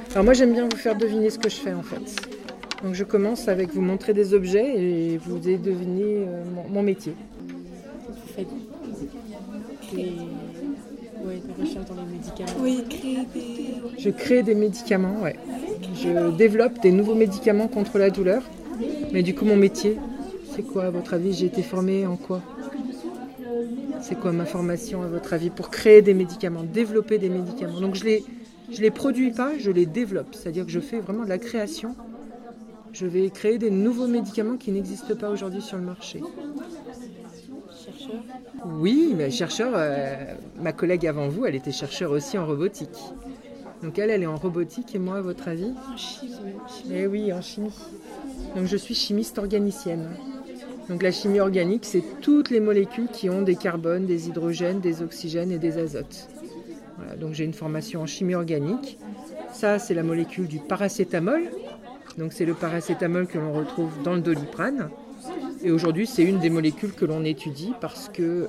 Alors moi j'aime bien vous faire deviner ce que je fais en fait. Donc je commence avec vous montrer des objets et vous allez deviner mon métier. Vous faites des recherches dans les médicaments. Oui, créer des... Je crée des médicaments, ouais. Je développe des nouveaux médicaments contre la douleur. Mais du coup mon métier, c'est quoi à votre avis? J'ai été formée en quoi? C'est quoi ma formation à votre avis pour créer des médicaments, développer des médicaments? Donc je les produis pas, je les développe. C'est-à-dire que je fais vraiment de la création. Je vais créer des nouveaux médicaments qui n'existent pas aujourd'hui sur le marché. Chercheur. Oui, mais chercheur, ma collègue avant vous, elle était chercheure aussi en robotique. Donc elle est en robotique et moi, à votre avis? En chimie. Eh oui, en chimie. Donc je suis chimiste organicienne. Donc la chimie organique, c'est toutes les molécules qui ont des carbones, des hydrogènes, des oxygènes et des azotes. Voilà, donc j'ai une formation en chimie organique. Ça, c'est la molécule du paracétamol. Donc c'est le paracétamol que l'on retrouve dans le Doliprane. Et aujourd'hui, c'est une des molécules que l'on étudie parce que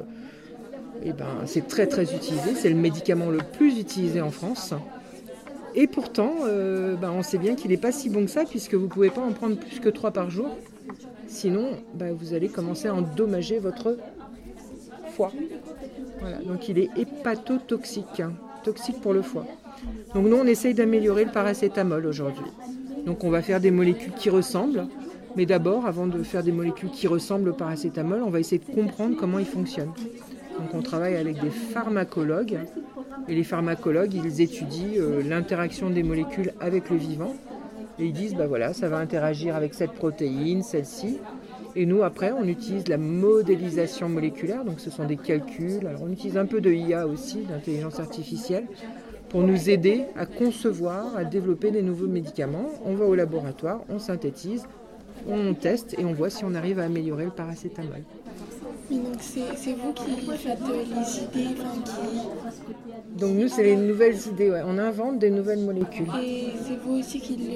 c'est très très utilisé. C'est le médicament le plus utilisé en France. Et pourtant, on sait bien qu'il n'est pas si bon que ça puisque vous ne pouvez pas en prendre plus que 3 par jour. Sinon, vous allez commencer à endommager votre foie. Voilà, donc il est hépatotoxique, toxique pour le foie. Donc nous, on essaye d'améliorer le paracétamol aujourd'hui. Donc on va faire des molécules qui ressemblent. Mais d'abord, avant de faire des molécules qui ressemblent au paracétamol, on va essayer de comprendre comment il fonctionne. Donc on travaille avec des pharmacologues. Et les pharmacologues, ils étudient l'interaction des molécules avec le vivant. Et ils disent, ça va interagir avec cette protéine, celle-ci. Et nous, après, on utilise la modélisation moléculaire. Donc ce sont des calculs. Alors on utilise un peu de IA aussi, d'intelligence artificielle, pour nous aider à concevoir, à développer des nouveaux médicaments. On va au laboratoire, on synthétise, on teste et on voit si on arrive à améliorer le paracétamol. Mais donc c'est vous qui faites les idées, Donc nous, c'est les nouvelles idées, ouais. On invente des nouvelles molécules. Et c'est vous aussi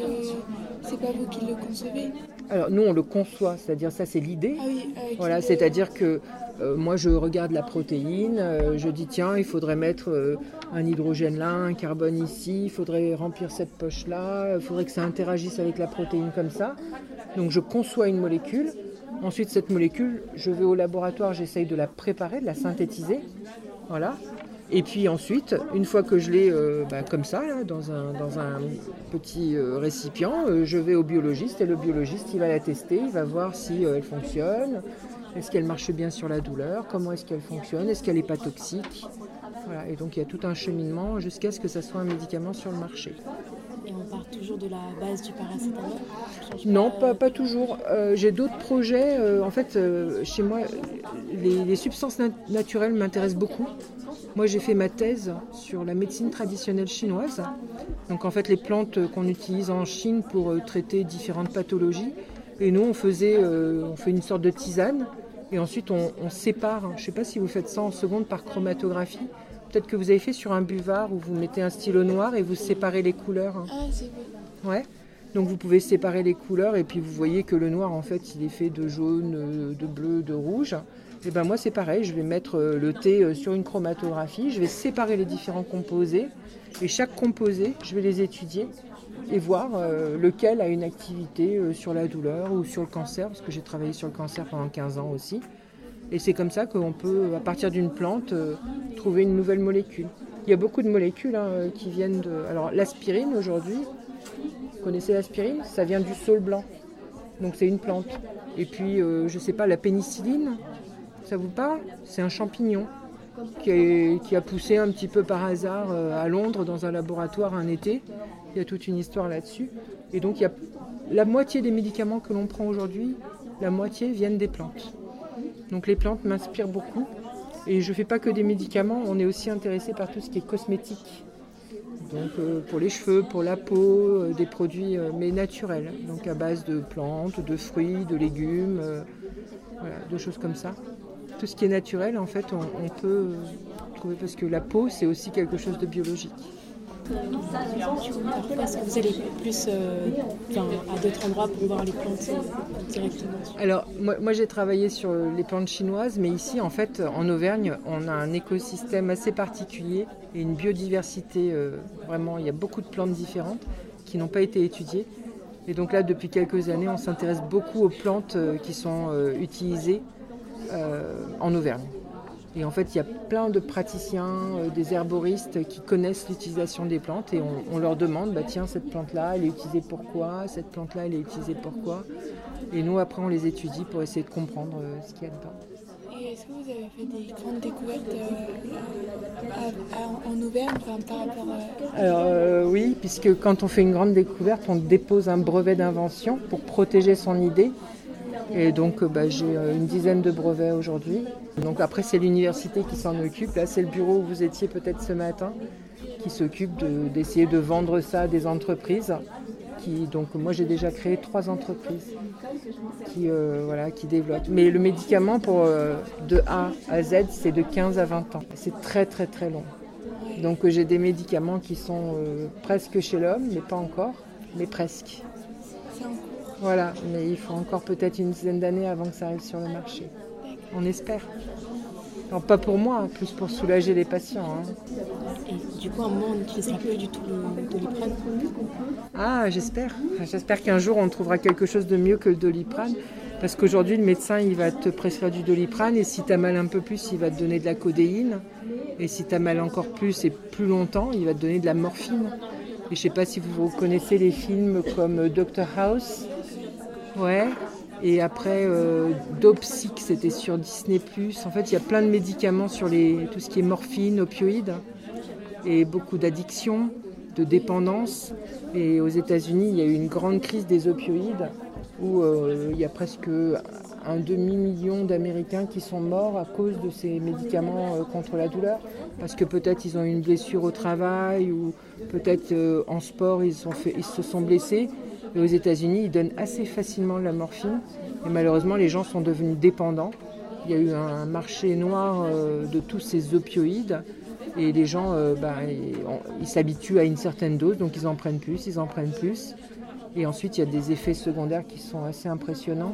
c'est pas vous qui le concevez? Alors nous, on le conçoit, c'est-à-dire ça, c'est l'idée. Ah oui, Voilà, c'est-à-dire que moi, je regarde la protéine, je dis tiens, il faudrait mettre un hydrogène là, un carbone ici, il faudrait remplir cette poche-là, il faudrait que ça interagisse avec la protéine comme ça. Donc je conçois une molécule. Ensuite, cette molécule, je vais au laboratoire, j'essaye de la préparer, de la synthétiser. Voilà. Et puis ensuite, une fois que je l'ai comme ça, là, dans un petit récipient, je vais au biologiste et le biologiste, il va la tester, il va voir si elle fonctionne, est-ce qu'elle marche bien sur la douleur, comment est-ce qu'elle fonctionne, est-ce qu'elle n'est pas toxique. Voilà. Et donc il y a tout un cheminement jusqu'à ce que ça soit un médicament sur le marché. Et on part toujours de la base du paracétamol? Non, pas toujours. J'ai d'autres projets. Chez moi, les substances naturelles m'intéressent beaucoup. Moi, j'ai fait ma thèse sur la médecine traditionnelle chinoise. Donc, en fait, les plantes qu'on utilise en Chine pour traiter différentes pathologies. Et nous, on fait une sorte de tisane. Et ensuite, on sépare. Je ne sais pas si vous faites ça en seconde par chromatographie. Peut-être que vous avez fait sur un buvard où vous mettez un stylo noir et vous séparez les couleurs. Ah, c'est vrai. Ouais. Donc vous pouvez séparer les couleurs et puis vous voyez que le noir, en fait, il est fait de jaune, de bleu, de rouge. Et moi, c'est pareil. Je vais mettre le thé sur une chromatographie. Je vais séparer les différents composés. Et chaque composé, je vais les étudier et voir lequel a une activité sur la douleur ou sur le cancer, parce que j'ai travaillé sur le cancer pendant 15 ans aussi. Et c'est comme ça qu'on peut, à partir d'une plante, trouver une nouvelle molécule. Il y a beaucoup de molécules qui viennent de... Alors l'aspirine aujourd'hui, vous connaissez l'aspirine? Ça vient du saule blanc. Donc c'est une plante. Et puis, la pénicilline, ça vous parle? C'est un champignon qui a poussé un petit peu par hasard à Londres dans un laboratoire un été. Il y a toute une histoire là-dessus. Et donc il y a la moitié des médicaments que l'on prend aujourd'hui, la moitié viennent des plantes. Donc les plantes m'inspirent beaucoup. Et je ne fais pas que des médicaments, on est aussi intéressé par tout ce qui est cosmétique. Donc pour les cheveux, pour la peau, des produits mais naturels. Donc à base de plantes, de fruits, de légumes, de choses comme ça. Tout ce qui est naturel, en fait, on peut trouver, parce que la peau, c'est aussi quelque chose de biologique. Parfois, est-ce que vous allez plus à d'autres endroits pour voir les plantes directement? Alors, moi j'ai travaillé sur les plantes chinoises, mais ici, en fait, en Auvergne, on a un écosystème assez particulier et une biodiversité, vraiment, il y a beaucoup de plantes différentes qui n'ont pas été étudiées. Et donc là, depuis quelques années, on s'intéresse beaucoup aux plantes qui sont utilisées en Auvergne. Et en fait, il y a plein de praticiens, des herboristes qui connaissent l'utilisation des plantes et on leur demande, tiens, cette plante-là, elle est utilisée pourquoi? Cette plante-là, elle est utilisée pourquoi? Et nous, après, on les étudie pour essayer de comprendre ce qu'il y a dedans. Et est-ce que vous avez fait des grandes découvertes en Auvergne par rapport à... Alors oui, puisque quand on fait une grande découverte, on dépose un brevet d'invention pour protéger son idée. Et donc j'ai une dizaine de brevets aujourd'hui. Donc après c'est l'université qui s'en occupe. Là c'est le bureau où vous étiez peut-être ce matin qui s'occupe d'essayer de vendre ça à des entreprises. Donc moi j'ai déjà créé 3 entreprises qui développent. Mais le médicament pour de A à Z c'est de 15 à 20 ans. C'est très très très long. Donc j'ai des médicaments qui sont presque chez l'homme, mais pas encore, mais presque. C'est en cours. Voilà, mais il faut encore peut-être une dizaine d'années avant que ça arrive sur le marché. On espère. Alors, pas pour moi, plus pour soulager les patients. Et du coup, à un moment, on n'utilisera plus du tout le Doliprane? Ah, j'espère. J'espère qu'un jour, on trouvera quelque chose de mieux que le Doliprane. Parce qu'aujourd'hui, le médecin, il va te prescrire du Doliprane. Et si tu as mal un peu plus, il va te donner de la codéine. Et si tu as mal encore plus et plus longtemps, il va te donner de la morphine. Et je ne sais pas si vous connaissez les films comme Dr House. Ouais. Et après, Dopsic, c'était sur Disney+. En fait, il y a plein de médicaments sur tout ce qui est morphine, opioïdes. Et beaucoup d'addictions, de dépendance. Et aux États-Unis, il y a eu une grande crise des opioïdes où il y a presque un demi-million d'Américains qui sont morts à cause de ces médicaments contre la douleur. Parce que peut-être ils ont eu une blessure au travail ou peut-être en sport ils se sont blessés. Et aux États-Unis, ils donnent assez facilement la morphine. Et malheureusement, les gens sont devenus dépendants. Il y a eu un marché noir de tous ces opioïdes. Et les gens, ils s'habituent à une certaine dose, donc ils en prennent plus. Et ensuite, il y a des effets secondaires qui sont assez impressionnants.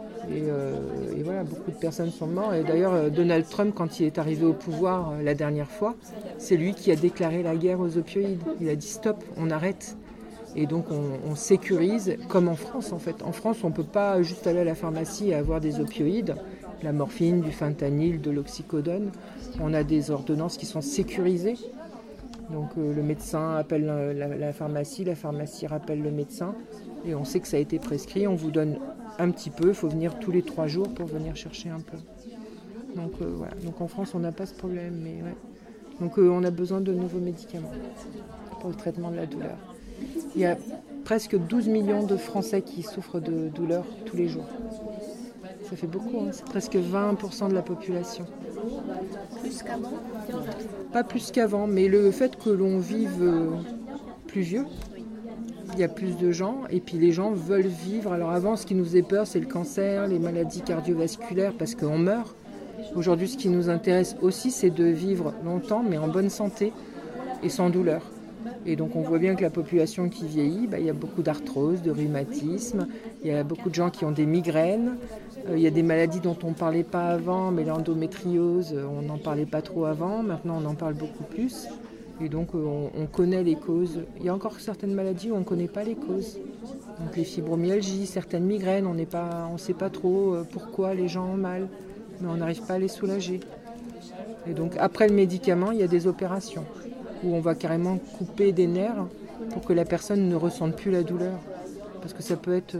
Et voilà, beaucoup de personnes sont mortes. Et d'ailleurs, Donald Trump, quand il est arrivé au pouvoir la dernière fois, c'est lui qui a déclaré la guerre aux opioïdes. Il a dit stop, on arrête. Et donc on sécurise, comme en France en fait. En France, on ne peut pas juste aller à la pharmacie et avoir des opioïdes, de la morphine, du fentanyl, de l'oxycodone. On a des ordonnances qui sont sécurisées. Donc le médecin appelle la pharmacie rappelle le médecin. Et on sait que ça a été prescrit, on vous donne un petit peu, il faut venir tous les 3 jours pour venir chercher un peu. Donc voilà, donc en France on n'a pas ce problème. Mais ouais. Donc on a besoin de nouveaux médicaments pour le traitement de la douleur. Il y a presque 12 millions de Français qui souffrent de douleurs tous les jours. Ça fait beaucoup, c'est presque 20% de la population. Plus qu'avant? Pas plus qu'avant, mais le fait que l'on vive plus vieux, il y a plus de gens, et puis les gens veulent vivre. Alors avant, ce qui nous faisait peur, c'est le cancer, les maladies cardiovasculaires, parce qu'on meurt. Aujourd'hui, ce qui nous intéresse aussi, c'est de vivre longtemps, mais en bonne santé et sans douleur. Et donc on voit bien que la population qui vieillit, il y a beaucoup d'arthrose, de rhumatisme, il y a beaucoup de gens qui ont des migraines, il y a des maladies dont on ne parlait pas avant, mais l'endométriose, on n'en parlait pas trop avant, maintenant on en parle beaucoup plus. Et donc on connaît les causes. Il y a encore certaines maladies où on ne connaît pas les causes. Donc les fibromyalgies, certaines migraines, on ne sait pas trop pourquoi les gens ont mal, mais on n'arrive pas à les soulager. Et donc après le médicament, il y a des opérations où on va carrément couper des nerfs pour que la personne ne ressente plus la douleur. Parce que ça peut être...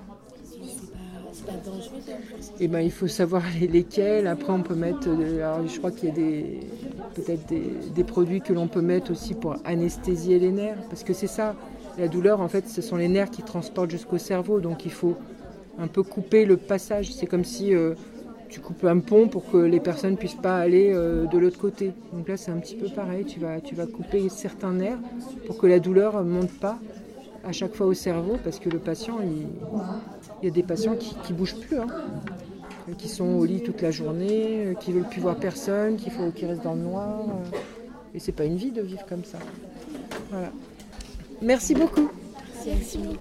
C'est pas dangereux? Eh ben, il faut savoir lesquels. Après, on peut mettre... alors, je crois qu'il y a peut-être des produits que l'on peut mettre aussi pour anesthésier les nerfs. Parce que c'est ça, la douleur, en fait, ce sont les nerfs qui transportent jusqu'au cerveau. Donc, il faut un peu couper le passage. C'est comme si... tu coupes un pont pour que les personnes ne puissent pas aller de l'autre côté. Donc là, c'est un petit peu pareil. Tu vas couper certains nerfs pour que la douleur ne monte pas à chaque fois au cerveau, parce que le patient, il y a des patients qui ne bougent plus, qui sont au lit toute la journée, qui ne veulent plus voir personne, qui restent dans le noir. Et c'est pas une vie de vivre comme ça. Voilà. Merci beaucoup. Merci beaucoup.